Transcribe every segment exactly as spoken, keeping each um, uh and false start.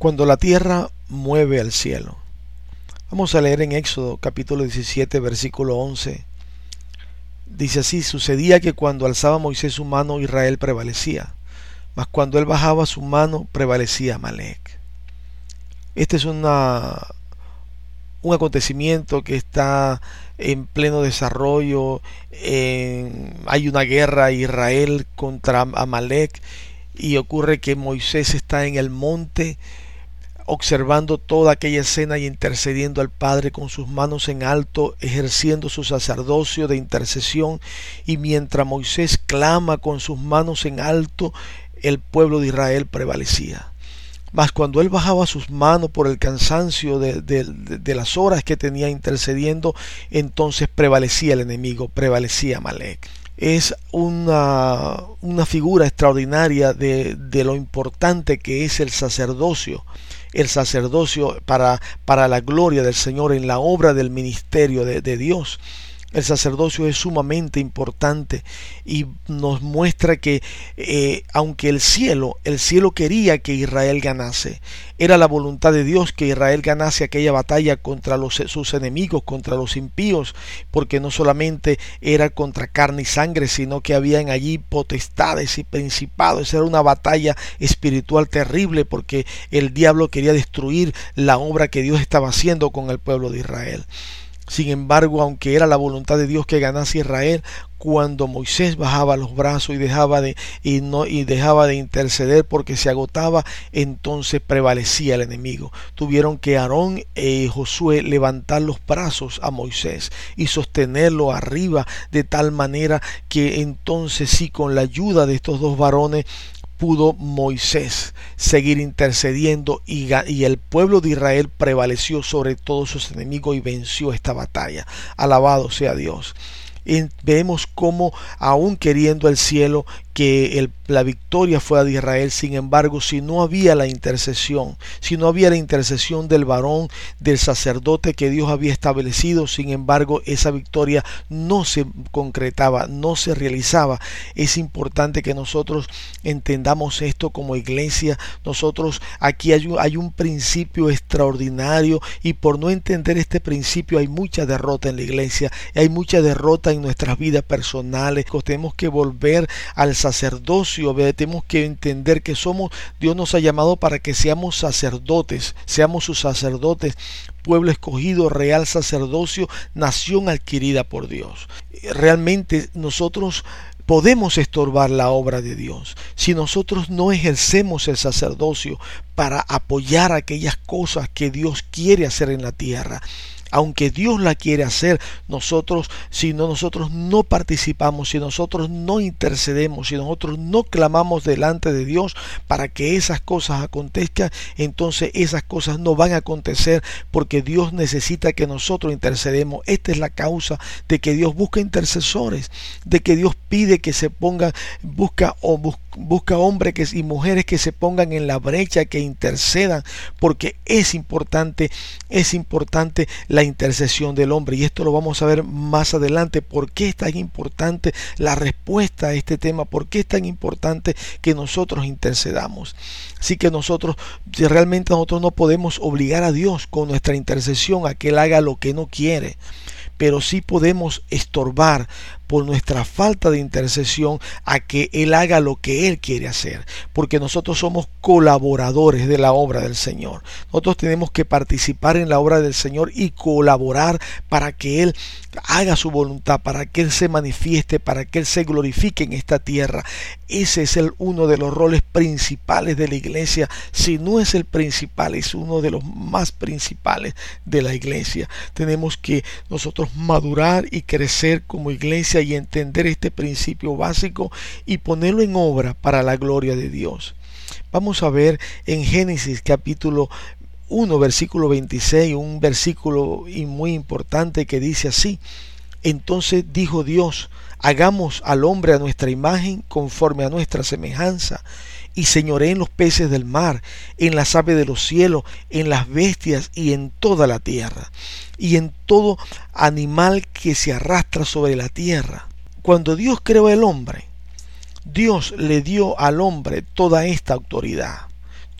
Cuando la tierra mueve al cielo. Vamos a leer en Éxodo capítulo diecisiete versículo once. Dice así: sucedía que cuando alzaba Moisés su mano, Israel prevalecía, mas cuando él bajaba su mano, prevalecía Amalec. Este es una, un acontecimiento que está en pleno desarrollo. En, hay una guerra Israel contra Amalec, y ocurre que Moisés está en el monte observando toda aquella escena y intercediendo al Padre con sus manos en alto, ejerciendo su sacerdocio de intercesión. Y mientras Moisés clama con sus manos en alto, el pueblo de Israel prevalecía. Mas cuando él bajaba sus manos por el cansancio de, de, de las horas que tenía intercediendo, entonces prevalecía el enemigo, prevalecía Amalec. Es una, una figura extraordinaria de, de lo importante que es el sacerdocio. El sacerdocio para, para la gloria del Señor en la obra del ministerio de, de Dios. El sacerdocio es sumamente importante y nos muestra que eh, aunque el cielo, el cielo quería que Israel ganase, era la voluntad de Dios que Israel ganase aquella batalla contra los, sus enemigos, contra los impíos, porque no solamente era contra carne y sangre, sino que habían allí potestades y principados. Era una batalla espiritual terrible, porque el diablo quería destruir la obra que Dios estaba haciendo con el pueblo de Israel. Sin embargo, aunque era la voluntad de Dios que ganase Israel, cuando Moisés bajaba los brazos y dejaba de, y no, y dejaba de interceder porque se agotaba, entonces prevalecía el enemigo. Tuvieron que Aarón y Josué levantar los brazos a Moisés y sostenerlo arriba, de tal manera que entonces sí, con la ayuda de estos dos varones, pudo Moisés seguir intercediendo, y, y el pueblo de Israel prevaleció sobre todos sus enemigos y venció esta batalla. Alabado sea Dios. Y vemos cómo, aún queriendo el cielo que el, la victoria fuera de Israel, sin embargo, si no había la intercesión, si no había la intercesión del varón, del sacerdote que Dios había establecido, sin embargo, esa victoria no se concretaba, no se realizaba. Es importante que nosotros entendamos esto como iglesia. Nosotros aquí hay un, hay un principio extraordinario, y por no entender este principio hay mucha derrota en la iglesia, hay mucha derrota en nuestras vidas personales. Tenemos que volver al sacerdocio, tenemos que entender que somos, Dios nos ha llamado para que seamos sacerdotes, seamos sus sacerdotes, pueblo escogido, real sacerdocio, nación adquirida por Dios. Realmente nosotros podemos estorbar la obra de Dios si nosotros no ejercemos el sacerdocio para apoyar aquellas cosas que Dios quiere hacer en la tierra. Aunque Dios la quiere hacer, nosotros, si no, nosotros no participamos, si nosotros no intercedemos, si nosotros no clamamos delante de Dios para que esas cosas acontezcan, entonces esas cosas no van a acontecer, porque Dios necesita que nosotros intercedemos. Esta es la causa de que Dios busca intercesores, de que Dios pide que se pongan, busca o busca busca hombres que, y mujeres que se pongan en la brecha, que intercedan, porque es importante, es importante la intercesión del hombre, y esto lo vamos a ver más adelante. ¿Por qué es tan importante la respuesta a este tema? ¿Por qué es tan importante que nosotros intercedamos? Así que nosotros, realmente nosotros no podemos obligar a Dios con nuestra intercesión a que Él haga lo que no quiere, pero sí podemos estorbar por nuestra falta de intercesión a que Él haga lo que Él quiere hacer, porque nosotros somos colaboradores de la obra del Señor. Nosotros tenemos que participar en la obra del Señor y colaborar para que Él haga su voluntad, para que Él se manifieste, para que Él se glorifique en esta tierra. Ese es el, uno de los roles principales de la iglesia. Si no es el principal, es uno de los más principales de la iglesia. Tenemos que nosotros madurar y crecer como iglesia y entender este principio básico y ponerlo en obra para la gloria de Dios. Vamos a ver en Génesis capítulo uno versículo veintiséis, un versículo muy importante que dice así: entonces dijo Dios, hagamos al hombre a nuestra imagen, conforme a nuestra semejanza, y señoreen los peces del mar, en las aves de los cielos, en las bestias y en toda la tierra, y en todo animal que se arrastra sobre la tierra. Cuando Dios creó al hombre, Dios le dio al hombre toda esta autoridad.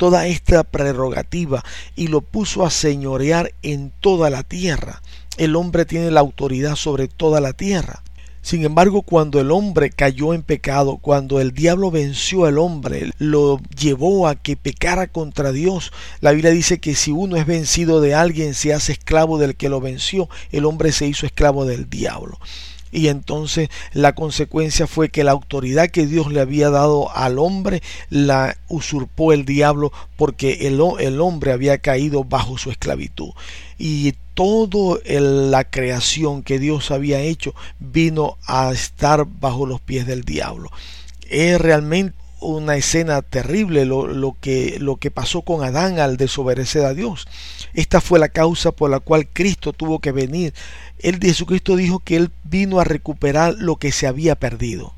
toda esta prerrogativa y lo puso a señorear en toda la tierra. El hombre tiene la autoridad sobre toda la tierra. Sin embargo, cuando el hombre cayó en pecado, cuando el diablo venció al hombre, lo llevó a que pecara contra Dios, la Biblia dice que si uno es vencido de alguien, se hace esclavo del que lo venció. El hombre se hizo esclavo del diablo. Y entonces la consecuencia fue que la autoridad que Dios le había dado al hombre la usurpó el diablo, porque el, el hombre había caído bajo su esclavitud. Y toda la creación que Dios había hecho vino a estar bajo los pies del diablo. Es realmente una escena terrible lo, lo, que, lo que pasó con Adán al desobedecer a Dios. Esta fue la causa por la cual Cristo tuvo que venir. Él, Jesucristo, dijo que Él vino a recuperar lo que se había perdido.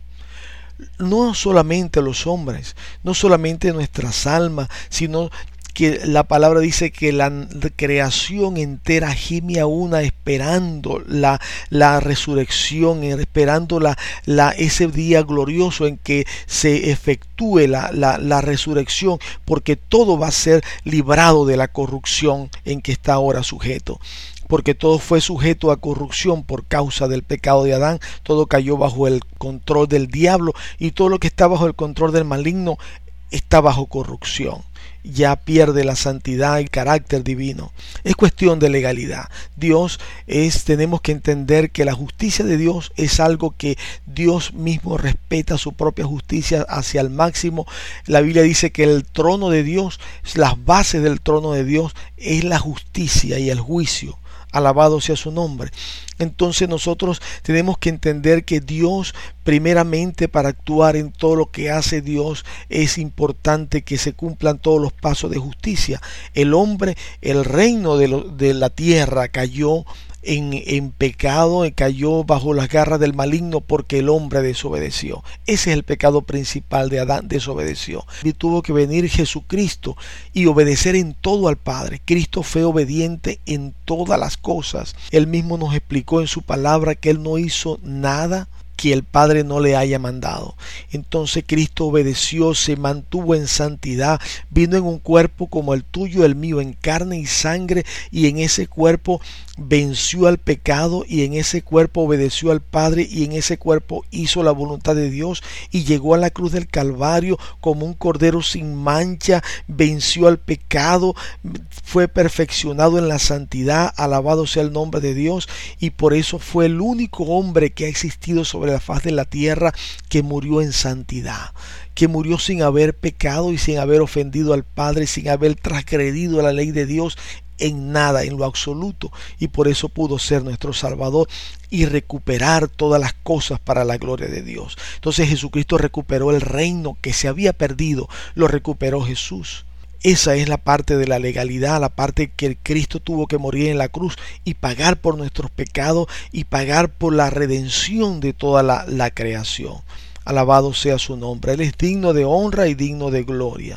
No solamente los hombres, no solamente nuestras almas, sino que la palabra dice que la creación entera gime a una esperando la, la resurrección, esperando la, la, ese día glorioso en que se efectúe la, la, la resurrección, porque todo va a ser librado de la corrupción en que está ahora sujeto. Porque todo fue sujeto a corrupción por causa del pecado de Adán, todo cayó bajo el control del diablo, y todo lo que está bajo el control del maligno está bajo corrupción. Ya pierde la santidad y carácter divino. Es cuestión de legalidad. Dios es, tenemos que entender que la justicia de Dios es algo que Dios mismo respeta, su propia justicia hacia el máximo. La Biblia dice que el trono de Dios, las bases del trono de Dios es la justicia y el juicio. Alabado sea su nombre. Entonces nosotros tenemos que entender que Dios, primeramente, para actuar en todo lo que hace Dios, es importante que se cumplan todos los pasos de justicia. El hombre, el reino de, lo, de la tierra cayó En, en pecado, cayó bajo las garras del maligno porque el hombre desobedeció. Ese es el pecado principal de Adán, desobedeció. Y tuvo que venir Jesucristo y obedecer en todo al Padre. Cristo fue obediente en todas las cosas. Él mismo nos explicó en su palabra que Él no hizo nada que el Padre no le haya mandado. Entonces Cristo obedeció, se mantuvo en santidad, vino en un cuerpo como el tuyo, el mío, en carne y sangre, y en ese cuerpo venció al pecado, y en ese cuerpo obedeció al Padre, y en ese cuerpo hizo la voluntad de Dios, y llegó a la cruz del Calvario como un cordero sin mancha, venció al pecado, fue perfeccionado en la santidad, alabado sea el nombre de Dios, y por eso fue el único hombre que ha existido sobre la faz de la tierra que murió en santidad, que murió sin haber pecado y sin haber ofendido al Padre, sin haber transgredido la ley de Dios en nada, en lo absoluto, y por eso pudo ser nuestro Salvador y recuperar todas las cosas para la gloria de Dios. Entonces Jesucristo recuperó el reino que se había perdido, lo recuperó Jesús. Esa es la parte de la legalidad, la parte que Cristo tuvo que morir en la cruz y pagar por nuestros pecados y pagar por la redención de toda la, la creación. Alabado sea su nombre. Él es digno de honra y digno de gloria.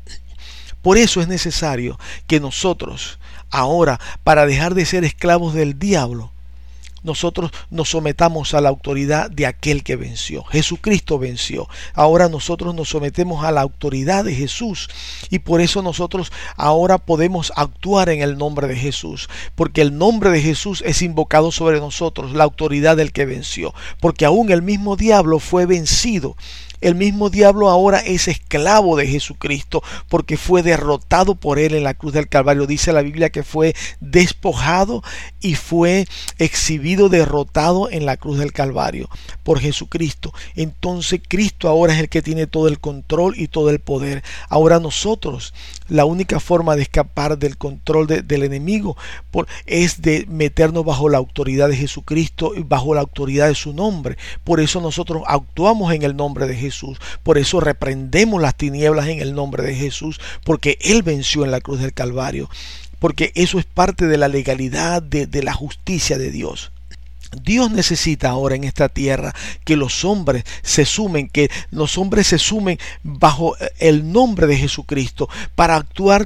Por eso es necesario que nosotros, ahora, para dejar de ser esclavos del diablo, nosotros nos sometamos a la autoridad de aquel que venció. Jesucristo venció. Ahora nosotros nos sometemos a la autoridad de Jesús, y por eso nosotros ahora podemos actuar en el nombre de Jesús, porque el nombre de Jesús es invocado sobre nosotros, la autoridad del que venció, porque aún el mismo diablo fue vencido. El mismo diablo ahora es esclavo de Jesucristo porque fue derrotado por él en la cruz del Calvario. Dice la Biblia que fue despojado y fue exhibido, derrotado en la cruz del Calvario por Jesucristo. Entonces Cristo ahora es el que tiene todo el control y todo el poder. Ahora nosotros, la única forma de escapar del control de, del enemigo por, es de meternos bajo la autoridad de Jesucristo y bajo la autoridad de su nombre. Por eso nosotros actuamos en el nombre de Jesús. Jesús. Por eso reprendemos las tinieblas en el nombre de Jesús, porque Él venció en la cruz del Calvario, porque eso es parte de la legalidad, de, de la justicia de Dios. Dios necesita ahora en esta tierra que los hombres se sumen, que los hombres se sumen bajo el nombre de Jesucristo para actuar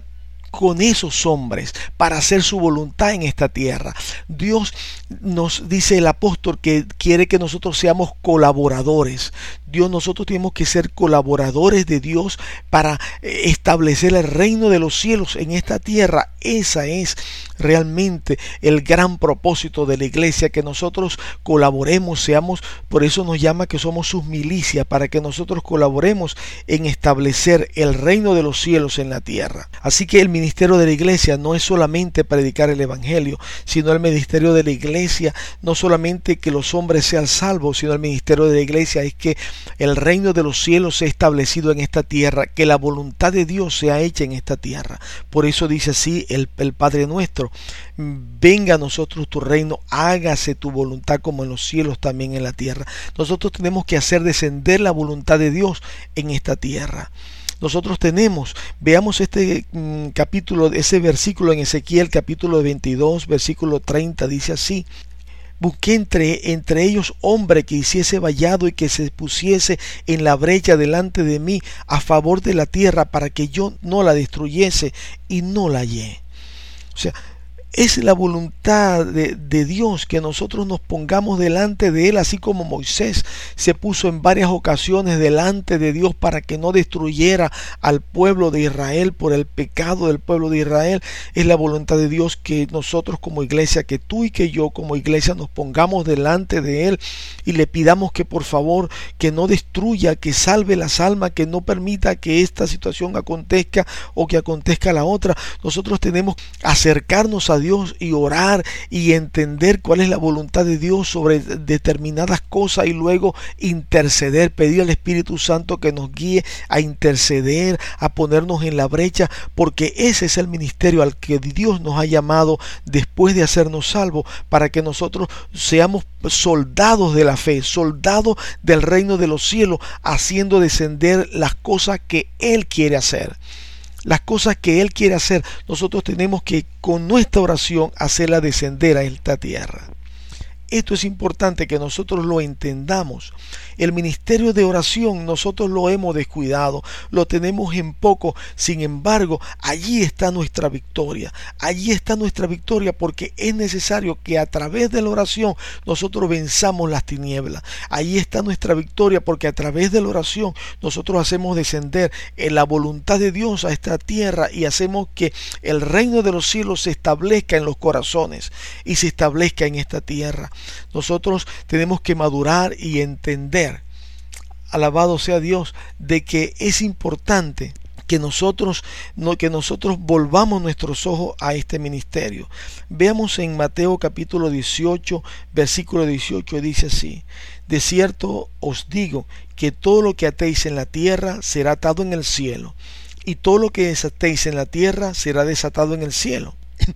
con esos hombres para hacer su voluntad en esta tierra. Dios nos dice el apóstol que quiere que nosotros seamos colaboradores. Dios, nosotros tenemos que ser colaboradores de Dios para establecer el reino de los cielos en esta tierra. Esa es realmente el gran propósito de la iglesia, que nosotros colaboremos, seamos, por eso nos llama que somos sus milicias, para que nosotros colaboremos en establecer el reino de los cielos en la tierra. Así que el ministerio de la iglesia no es solamente predicar el evangelio, sino el ministerio de la iglesia no solamente que los hombres sean salvos, sino el ministerio de la iglesia es que el reino de los cielos sea establecido en esta tierra, que la voluntad de Dios sea hecha en esta tierra. Por eso dice así el, el Padre nuestro: venga a nosotros tu reino, hágase tu voluntad como en los cielos también en la tierra. Nosotros tenemos que hacer descender la voluntad de Dios en esta tierra. Nosotros tenemos, veamos este mm, capítulo, ese versículo en Ezequiel capítulo veintidós, versículo treinta, dice así: busqué entre, entre ellos hombre que hiciese vallado y que se pusiese en la brecha delante de mí a favor de la tierra, para que yo no la destruyese, y no la hallé. O sea, es la voluntad de, de Dios que nosotros nos pongamos delante de Él, así como Moisés se puso en varias ocasiones delante de Dios para que no destruyera al pueblo de Israel por el pecado del pueblo de Israel. Es la voluntad de Dios que nosotros como iglesia, que tú y que yo como iglesia nos pongamos delante de Él y le pidamos que por favor que no destruya, que salve las almas, que no permita que esta situación acontezca o que acontezca la otra. Nosotros tenemos que acercarnos a Dios y orar y entender cuál es la voluntad de Dios sobre determinadas cosas, y luego interceder, pedir al Espíritu Santo que nos guíe a interceder, a ponernos en la brecha, porque ese es el ministerio al que Dios nos ha llamado después de hacernos salvos, para que nosotros seamos soldados de la fe, soldados del reino de los cielos, haciendo descender las cosas que Él quiere hacer. Las cosas que Él quiere hacer, nosotros tenemos que con nuestra oración hacerla descender a esta tierra. Esto es importante que nosotros lo entendamos. El ministerio de oración nosotros lo hemos descuidado, lo tenemos en poco. Sin embargo, allí está nuestra victoria. Allí está nuestra victoria, porque es necesario que a través de la oración nosotros venzamos las tinieblas. Allí está nuestra victoria, porque a través de la oración nosotros hacemos descender en la voluntad de Dios a esta tierra y hacemos que el reino de los cielos se establezca en los corazones y se establezca en esta tierra. Nosotros tenemos que madurar y entender, alabado sea Dios, de que es importante que nosotros, no, que nosotros volvamos nuestros ojos a este ministerio. Veamos en Mateo capítulo dieciocho, versículo dieciocho, dice así: de cierto os digo que todo lo que atéis en la tierra será atado en el cielo, y todo lo que desatéis en la tierra será desatado en el cielo.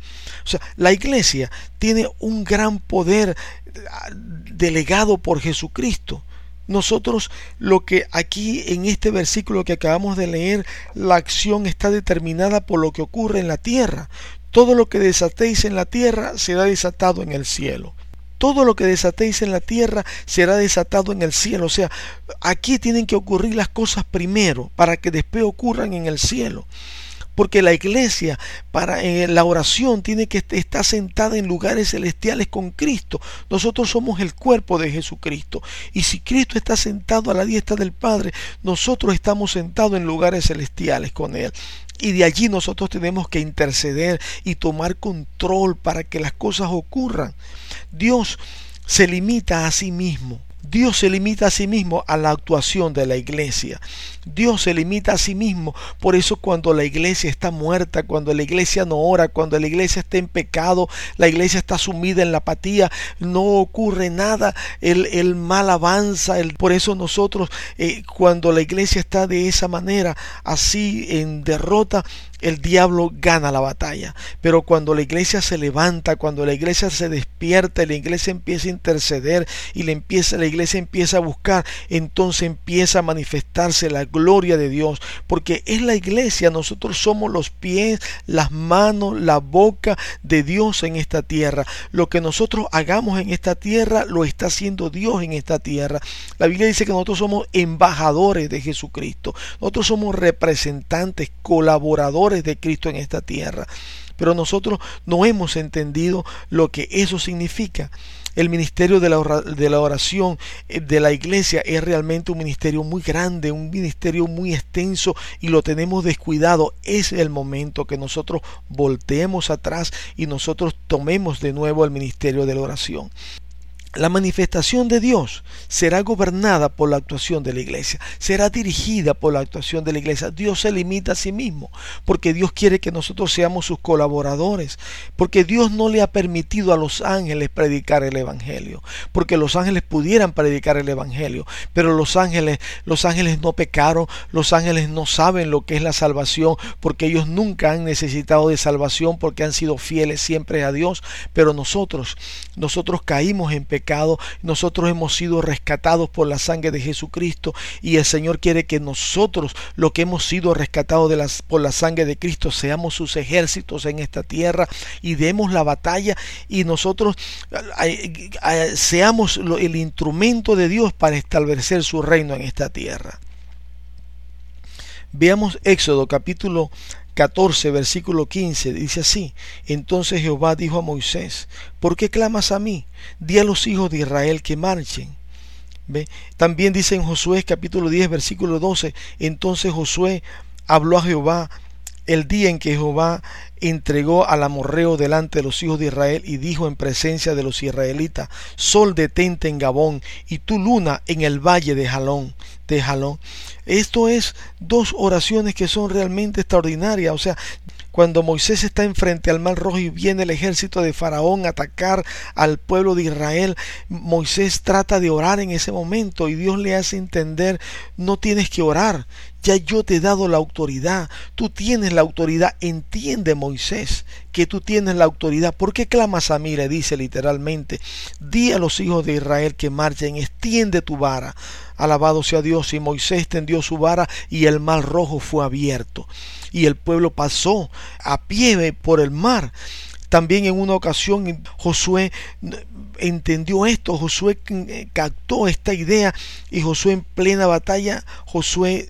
O sea, la iglesia tiene un gran poder delegado por Jesucristo. Nosotros, lo que aquí en este versículo que acabamos de leer, la acción está determinada por lo que ocurre en la tierra. Todo lo que desatéis en la tierra será desatado en el cielo. Todo lo que desatéis en la tierra será desatado en el cielo. O sea, aquí tienen que ocurrir las cosas primero para que después ocurran en el cielo. Porque la iglesia, para eh, la oración, tiene que estar sentada en lugares celestiales con Cristo. Nosotros somos el cuerpo de Jesucristo. Y si Cristo está sentado a la diestra del Padre, nosotros estamos sentados en lugares celestiales con Él. Y de allí nosotros tenemos que interceder y tomar control para que las cosas ocurran. Dios se limita a sí mismo. Dios se limita a sí mismo a la actuación de la iglesia. Dios se limita a sí mismo. Por eso cuando la iglesia está muerta, cuando la iglesia no ora, cuando la iglesia está en pecado, la iglesia está sumida en la apatía, no ocurre nada, el, el mal avanza. El, por eso nosotros, eh, cuando la iglesia está de esa manera, así en derrota, el diablo gana la batalla. Pero cuando la iglesia se levanta, cuando la iglesia se despierta, la iglesia empieza a interceder y la, empieza, la iglesia empieza a buscar, entonces empieza a manifestarse la gloria de Dios, porque es la iglesia, nosotros somos los pies, las manos, la boca de Dios en esta tierra. Lo que nosotros hagamos en esta tierra lo está haciendo Dios en esta tierra. La Biblia dice que nosotros somos embajadores de Jesucristo, nosotros somos representantes, colaboradores colaboradores de Cristo en esta tierra. Pero nosotros no hemos entendido lo que eso significa. El ministerio de la, de la oración de la iglesia es realmente un ministerio muy grande, un ministerio muy extenso, y lo tenemos descuidado. Es el momento que nosotros volteemos atrás y nosotros tomemos de nuevo el ministerio de la oración. La manifestación de Dios será gobernada por la actuación de la iglesia, será dirigida por la actuación de la iglesia. Dios se limita a sí mismo, porque Dios quiere que nosotros seamos sus colaboradores, porque Dios no le ha permitido a los ángeles predicar el evangelio, porque los ángeles pudieran predicar el evangelio, pero los ángeles, los ángeles no pecaron, los ángeles no saben lo que es la salvación, porque ellos nunca han necesitado de salvación, porque han sido fieles siempre a Dios. Pero nosotros, nosotros caímos en pecado. Nosotros hemos sido rescatados por la sangre de Jesucristo, y el Señor quiere que nosotros, los que hemos sido rescatados de las, por la sangre de Cristo, seamos sus ejércitos en esta tierra y demos la batalla, y nosotros eh, eh, seamos el instrumento de Dios para establecer su reino en esta tierra. Veamos Éxodo capítulo catorce, versículo quince, dice así: entonces Jehová dijo a Moisés, ¿por qué clamas a mí? Di a los hijos de Israel que marchen. ¿Ve? También dice en Josué capítulo diez, versículo doce, entonces Josué habló a Jehová el día en que Jehová entregó al amorreo delante de los hijos de Israel, y dijo en presencia de los israelitas: Sol, detente en Gabón, y tu luna en el valle de Jalón. De Jalón. Esto es dos oraciones que son realmente extraordinarias. O sea, cuando Moisés está enfrente al Mar Rojo y viene el ejército de Faraón a atacar al pueblo de Israel, Moisés trata de orar en ese momento, y Dios le hace entender: no tienes que orar, ya yo te he dado la autoridad, tú tienes la autoridad. Entiende, Moisés, que tú tienes la autoridad. ¿Por qué clamas a mí?, le dice literalmente. Di a los hijos de Israel que marchen, extiende tu vara. Alabado sea Dios. Y Moisés extendió su vara, y el Mar Rojo fue abierto, y el pueblo pasó a pie por el mar. También en una ocasión Josué entendió esto, Josué captó esta idea, y Josué en plena batalla, Josué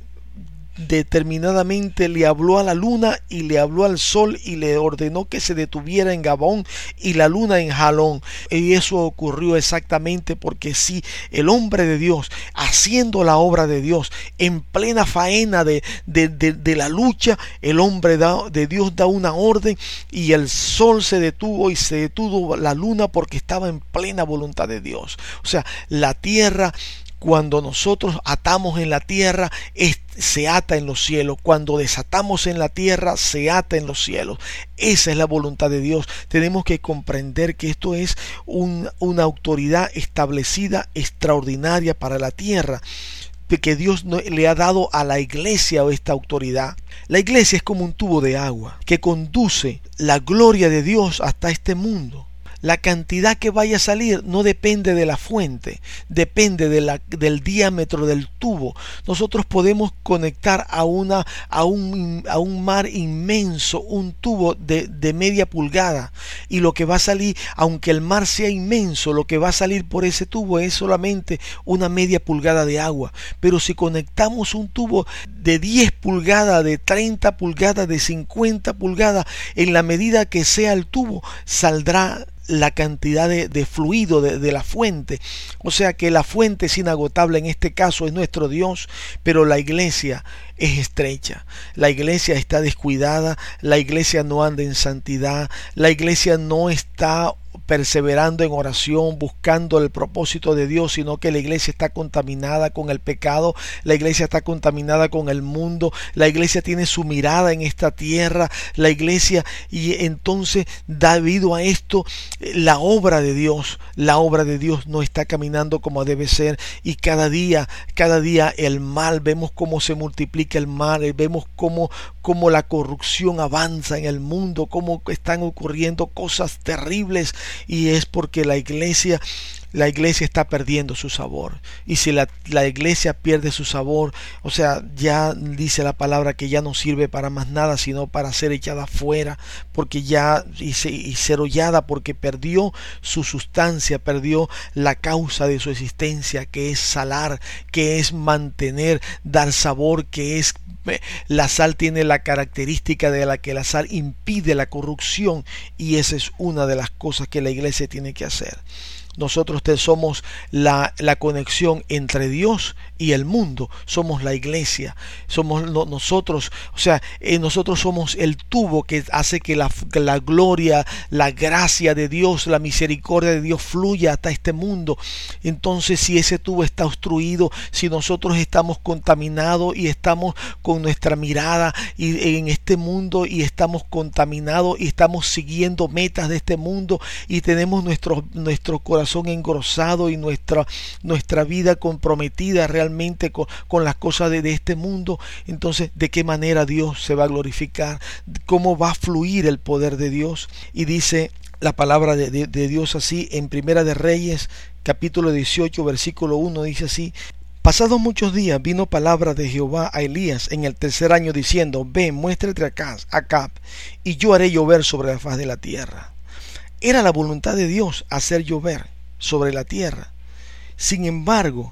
determinadamente le habló a la luna y le habló al sol, y le ordenó que se detuviera en Gabón y la luna en Jalón. Y eso ocurrió exactamente porque sí, el hombre de Dios, haciendo la obra de Dios, en plena faena de, de, de, de la lucha, el hombre da, de Dios da una orden, y el sol se detuvo y se detuvo la luna, porque estaba en plena voluntad de Dios. O sea, la tierra, cuando nosotros atamos en la tierra, es, se ata en los cielos. Cuando desatamos en la tierra, se ata en los cielos. Esa es la voluntad de Dios. Tenemos que comprender que esto es un, una autoridad establecida, extraordinaria para la tierra, que Dios le ha dado a la iglesia esta autoridad. La iglesia es como un tubo de agua que conduce la gloria de Dios hasta este mundo. La cantidad que vaya a salir no depende de la fuente, depende de la, del diámetro del tubo. Nosotros podemos conectar a, una, a, un, a un mar inmenso un tubo de, de media pulgada, y lo que va a salir, aunque el mar sea inmenso, lo que va a salir por ese tubo es solamente una media pulgada de agua. Pero si conectamos un tubo de diez pulgadas, de treinta pulgadas, de cincuenta pulgadas, en la medida que sea el tubo, saldrá la cantidad de, de fluido de, de la fuente. O sea que la fuente es inagotable, en este caso es nuestro Dios, pero la iglesia es estrecha, la iglesia está descuidada, la iglesia no anda en santidad, la iglesia no está perseverando en oración, buscando el propósito de Dios, sino que la iglesia está contaminada con el pecado, la iglesia está contaminada con el mundo, la iglesia tiene su mirada en esta tierra, la iglesia, y entonces debido a esto, la obra de Dios, la obra de Dios no está caminando como debe ser, y cada día, cada día el mal, vemos cómo se multiplica el mal, vemos cómo, cómo la corrupción avanza en el mundo, cómo están ocurriendo cosas terribles, y es porque la iglesia la iglesia está perdiendo su sabor. Y si la, la iglesia pierde su sabor, o sea, ya dice la palabra que ya no sirve para más nada, sino para ser echada fuera, porque ya y, se, y ser hollada, porque perdió su sustancia, perdió la causa de su existencia, que es salar, que es mantener, dar sabor, que es la sal. Tiene la característica de la que la sal impide la corrupción, y esa es una de las cosas que la iglesia tiene que hacer. Nosotros te somos la, la conexión entre Dios y el mundo. Somos la iglesia. Somos lo, nosotros, o sea, eh, nosotros somos el tubo que hace que la, que la gloria, la gracia de Dios, la misericordia de Dios fluya hasta este mundo. Entonces, si ese tubo está obstruido, si nosotros estamos contaminados y estamos con nuestra mirada y, en este mundo, y estamos contaminados y estamos siguiendo metas de este mundo, y tenemos nuestro, nuestro corazón engrosado y nuestra, nuestra vida comprometida realmente con, con las cosas de, de este mundo, entonces ¿de qué manera Dios se va a glorificar? ¿Cómo va a fluir el poder de Dios? Y dice la palabra de, de, de Dios así en Primera de Reyes capítulo dieciocho versículo uno, dice así: pasados muchos días vino palabra de Jehová a Elías en el tercer año diciendo: ven, muéstrate acá, Acab, y yo haré llover sobre la faz de la tierra. Era la voluntad de Dios hacer llover sobre la tierra. Sin embargo,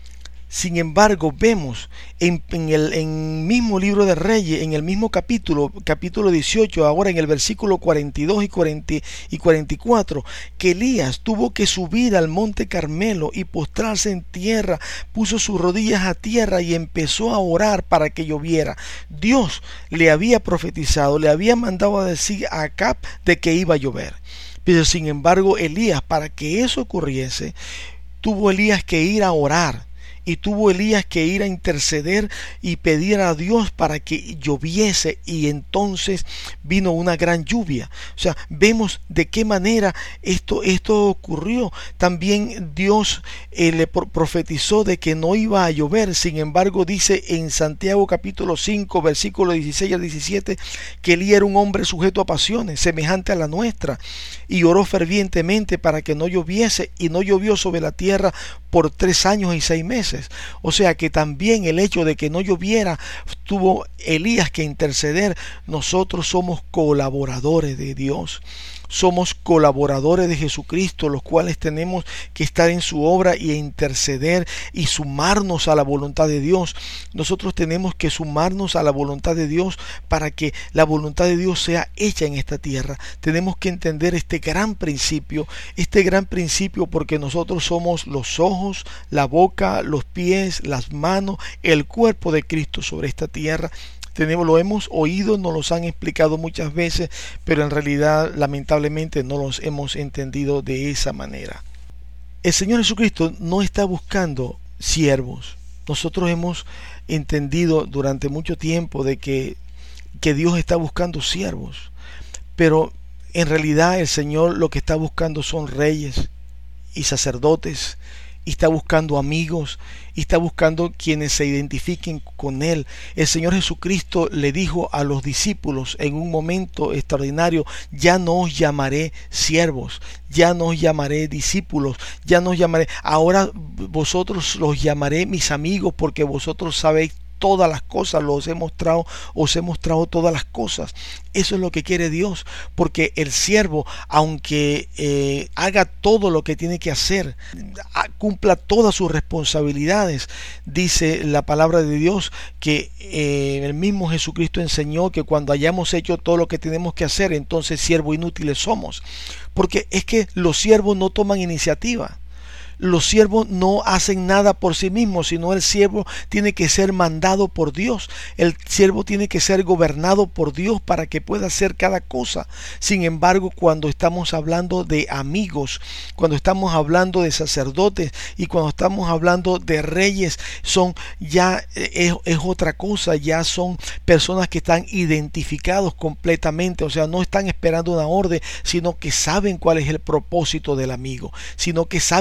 sin embargo, vemos en, en el en mismo libro de Reyes, en el mismo capítulo, capítulo dieciocho, ahora en el versículo cuarenta y dos y cuarenta y cuarenta y cuatro, que Elías tuvo que subir al monte Carmelo y postrarse en tierra, puso sus rodillas a tierra y empezó a orar para que lloviera. Dios le había profetizado, le había mandado a decir a Acab de que iba a llover. Pero sin embargo, Elías, para que eso ocurriese, tuvo Elías que ir a orar. Y tuvo Elías que ir a interceder y pedir a Dios para que lloviese, y entonces vino una gran lluvia. O sea, vemos de qué manera esto, esto ocurrió. También Dios eh, le profetizó de que no iba a llover. Sin embargo, dice en Santiago capítulo cinco, versículos dieciséis al diecisiete, que Elías era un hombre sujeto a pasiones, semejante a la nuestra, y oró fervientemente para que no lloviese, y no llovió sobre la tierra por tres años y seis meses. O sea que también el hecho de que no lloviera, tuvo Elías que interceder. Nosotros somos colaboradores de Dios. Somos colaboradores de Jesucristo, los cuales tenemos que estar en su obra y interceder y sumarnos a la voluntad de Dios. Nosotros tenemos que sumarnos a la voluntad de Dios para que la voluntad de Dios sea hecha en esta tierra. Tenemos que entender este gran principio, este gran principio porque nosotros somos los ojos, la boca, los pies, las manos, el cuerpo de Cristo sobre esta tierra. Tenemos, lo hemos oído, nos los han explicado muchas veces, pero en realidad lamentablemente no los hemos entendido de esa manera. El Señor Jesucristo no está buscando siervos. Nosotros hemos entendido durante mucho tiempo de que, que Dios está buscando siervos, pero en realidad el Señor lo que está buscando son reyes y sacerdotes, y está buscando amigos, y está buscando quienes se identifiquen con Él. El Señor Jesucristo le dijo a los discípulos en un momento extraordinario: ya no os llamaré siervos, ya no os llamaré discípulos, ya no os llamaré, ahora vosotros los llamaré mis amigos, porque vosotros sabéis todas las cosas, los he mostrado, os he mostrado todas las cosas. Eso es lo que quiere Dios, porque el siervo, aunque eh, haga todo lo que tiene que hacer, cumpla todas sus responsabilidades, dice la palabra de Dios que eh, el mismo Jesucristo enseñó que cuando hayamos hecho todo lo que tenemos que hacer, entonces siervos inútiles somos, porque es que los siervos no toman iniciativa. Los siervos no hacen nada por sí mismos, sino el siervo tiene que ser mandado por Dios. El siervo tiene que ser gobernado por Dios para que pueda hacer cada cosa. Sin embargo, cuando estamos hablando de amigos, cuando estamos hablando de sacerdotes y cuando estamos hablando de reyes, son ya es, es otra cosa. Ya son personas que están identificados completamente. O sea, no están esperando una orden, sino que saben cuál es el propósito del amigo, sino que saben cuál es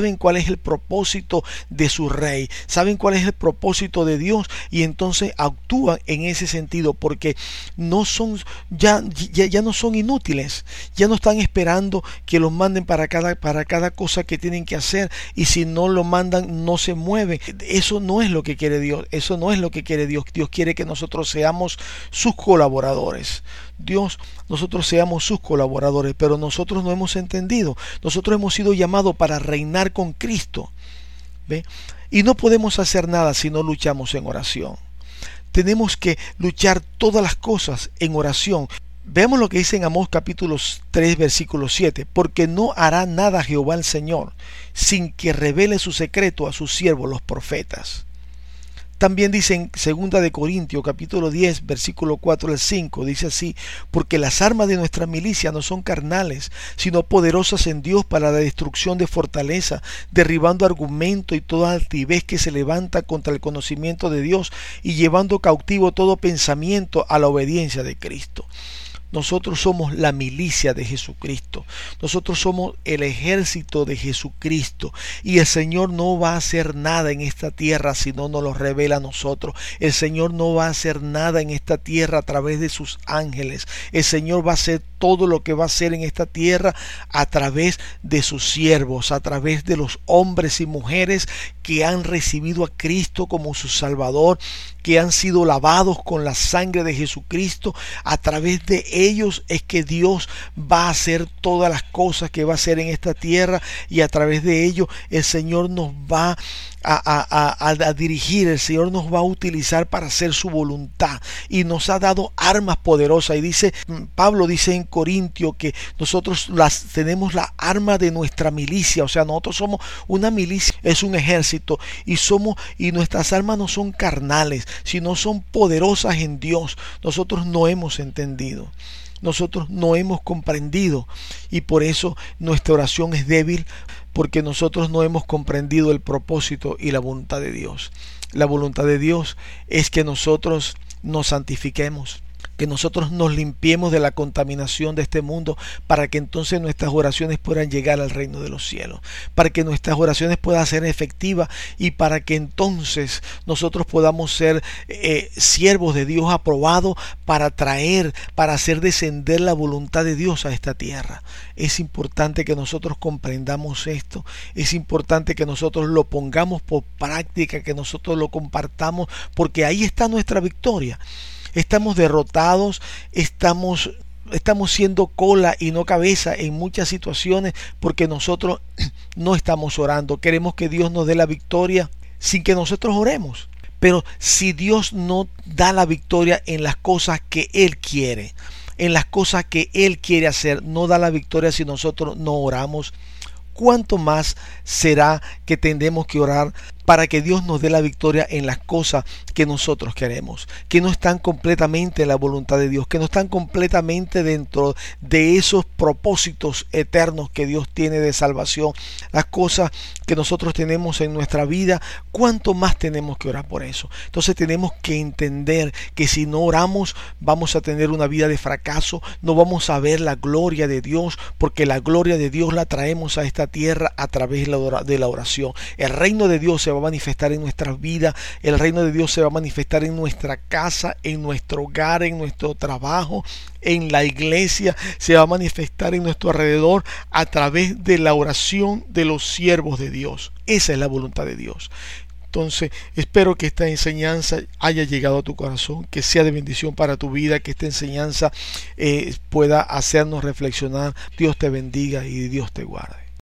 es el propósito de su rey, saben cuál es el propósito de Dios, y entonces actúan en ese sentido, porque no son ya, ya, ya no son inútiles, ya no están esperando que los manden para cada, para cada cosa que tienen que hacer, y si no lo mandan no se mueven. Eso no es lo que quiere Dios, eso no es lo que quiere Dios. Dios quiere que nosotros seamos sus colaboradores. Dios, nosotros seamos sus colaboradores, pero nosotros no hemos entendido. Nosotros hemos sido llamados para reinar con Cristo, ¿ve? Y no podemos hacer nada si no luchamos en oración. Tenemos que luchar todas las cosas en oración. Veamos lo que dice en Amós capítulo tres versículo siete. Porque no hará nada Jehová el Señor sin que revele su secreto a sus siervos los profetas. También dice en segunda de Corintios capítulo diez versículo cuatro al cinco, dice así: porque las armas de nuestra milicia no son carnales, sino poderosas en Dios para la destrucción de fortaleza, derribando argumento y toda altivez que se levanta contra el conocimiento de Dios, y llevando cautivo todo pensamiento a la obediencia de Cristo. Nosotros somos la milicia de Jesucristo. Nosotros somos el ejército de Jesucristo. Y el Señor no va a hacer nada en esta tierra si no nos lo revela a nosotros. El Señor no va a hacer nada en esta tierra a través de sus ángeles. El Señor va a hacer todo lo que va a hacer en esta tierra a través de sus siervos, a través de los hombres y mujeres que han recibido a Cristo como su Salvador, que han sido lavados con la sangre de Jesucristo. A través de ellos es que Dios va a hacer todas las cosas que va a hacer en esta tierra, y a través de ellos el Señor nos va a, a, a, a dirigir, el Señor nos va a utilizar para hacer su voluntad, y nos ha dado armas poderosas. Y dice Pablo, dice en Corintio, que nosotros las tenemos la arma de nuestra milicia, o sea, nosotros somos una milicia, es un ejército, y somos y nuestras armas no son carnales, sino son poderosas en Dios. Nosotros no hemos entendido, nosotros no hemos comprendido, y por eso nuestra oración es débil, porque nosotros no hemos comprendido el propósito y la voluntad de Dios. La voluntad de Dios es que nosotros nos santifiquemos, que nosotros nos limpiemos de la contaminación de este mundo, para que entonces nuestras oraciones puedan llegar al reino de los cielos, para que nuestras oraciones puedan ser efectivas, y para que entonces nosotros podamos ser eh, siervos de Dios aprobados para traer, para hacer descender la voluntad de Dios a esta tierra. Es importante que nosotros comprendamos esto, es importante que nosotros lo pongamos por práctica, que nosotros lo compartamos, porque ahí está nuestra victoria. Estamos derrotados, estamos, estamos siendo cola y no cabeza en muchas situaciones, porque nosotros no estamos orando. Queremos que Dios nos dé la victoria sin que nosotros oremos. Pero si Dios no da la victoria en las cosas que Él quiere, en las cosas que Él quiere hacer, no da la victoria si nosotros no oramos, ¿cuánto más será que tendremos que orar para que Dios nos dé la victoria en las cosas que nosotros queremos, que no están completamente en la voluntad de Dios, que no están completamente dentro de esos propósitos eternos que Dios tiene de salvación, las cosas que nosotros tenemos en nuestra vida? ¿Cuánto más tenemos que orar por eso? Entonces tenemos que entender que si no oramos vamos a tener una vida de fracaso, no vamos a ver la gloria de Dios, porque la gloria de Dios la traemos a esta tierra a través de la oración. El reino de Dios se va a manifestar en nuestras vidas, el reino de Dios se va a manifestar en nuestra casa, en nuestro hogar, en nuestro trabajo, en la iglesia, se va a manifestar en nuestro alrededor a través de la oración de los siervos de Dios. Esa es la voluntad de Dios. Entonces, espero que esta enseñanza haya llegado a tu corazón, que sea de bendición para tu vida, que esta enseñanza eh, pueda hacernos reflexionar. Dios te bendiga y Dios te guarde.